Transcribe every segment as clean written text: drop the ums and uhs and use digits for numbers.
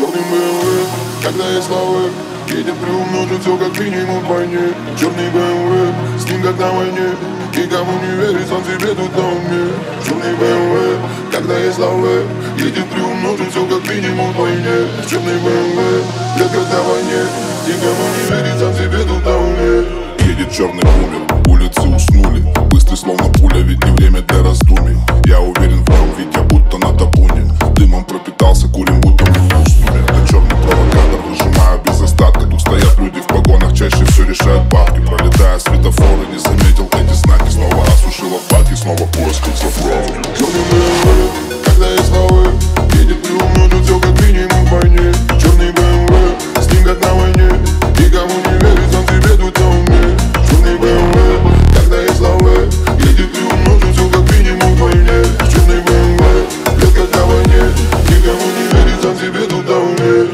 черный БМВ, когда есть славы, едет приумножить все как минимум вдвойне. Черный БМВ, с ним как на войне, никому не верит, сам себе тут на уме. Черный БМВ, когда есть славы, едет приумножить все как минимум вдвойне. Черный БМВ, лет как на войне, никому не верит, сам себе тут на уме. Едет черный бумер, улицы уснули, быстрый словно пуля, ведь не время для раздумий. Я уверен в нем, ведь я будто на табуне, дымом пропитался, курим будто мы в костюме. Это черный провокатор, выжимаю без остатка. Тут стоят люди в погонах, чаще все решают бабки. Пролетая светофоры, не заметил эти знаки. Снова осушила баки, снова поиск цифровых. Черный БМВ, когда есть славы, едет приумножить все как минимум вдвойне. Черный БМВ, с ним как на войне, никому не верит, сам себе тут на уме. Черный БМВ, когда есть славы, едет приумножить все как минимум вдвойне. Черный БМВ, лет как на войне, никому не верит, сам себе тут на уме.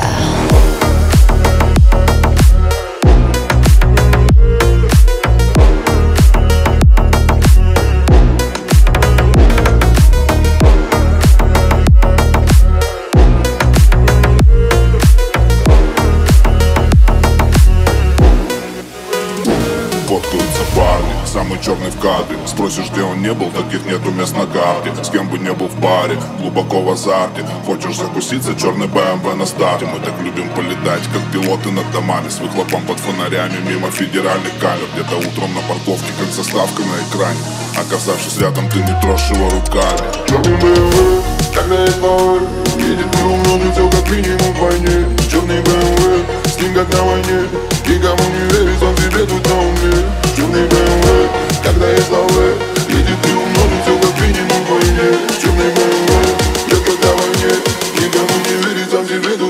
Фоткаются парни, самый черный в кадре. Спросишь, где он не был, таких нету мест на карте. С кем бы не был в паре, глубоко в азарте. Хочешь закуситься, черный БМВ на старте. Мы так любим полетать, как пилоты над домами, с выхлопом под фонарями, мимо федеральных камер. Где-то утром на парковке, как заставка на экране. Оказавшись рядом, ты не трожь его руками. Черный БМВ, когда есть славы, едет приумножить все как минимум вдвойне. Черный БМВ, с ним как на войне, никому не верит, сам себе тут на уме. Черный БМВ, когда есть славы, едет приумножить все как минимум вдвойне. Черный БМВ, лет как на войне, никому не верит, сам себе тут